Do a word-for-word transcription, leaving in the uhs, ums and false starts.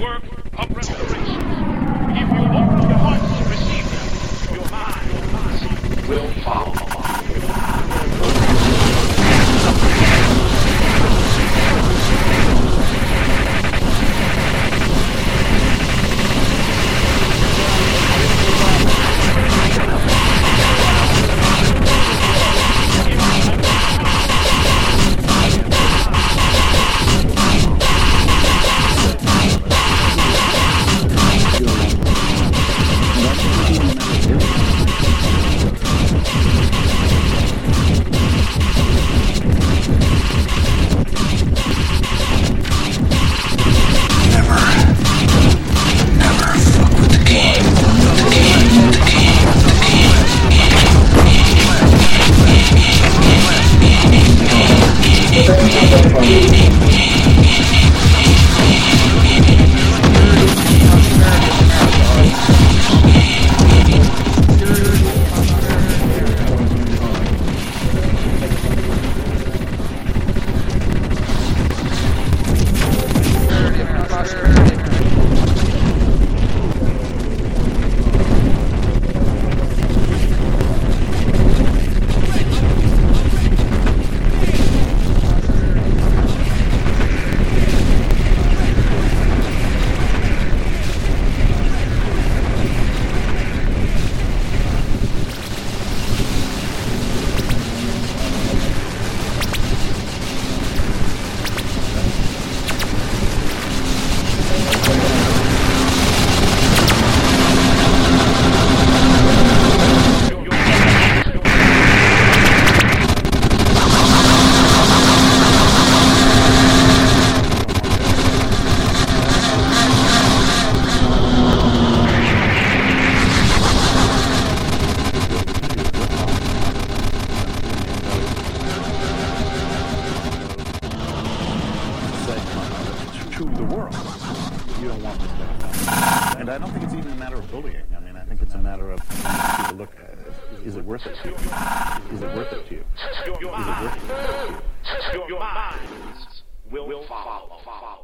work of restoration. If you open your heart to receive them, your mind will follow. You don't want this to happen. And I don't think it's even a matter of bullying. I mean, I think it's a matter of people look at it. Is it worth it to you? Is it worth it to you? Is it worth it to you? Your mind will follow. follow.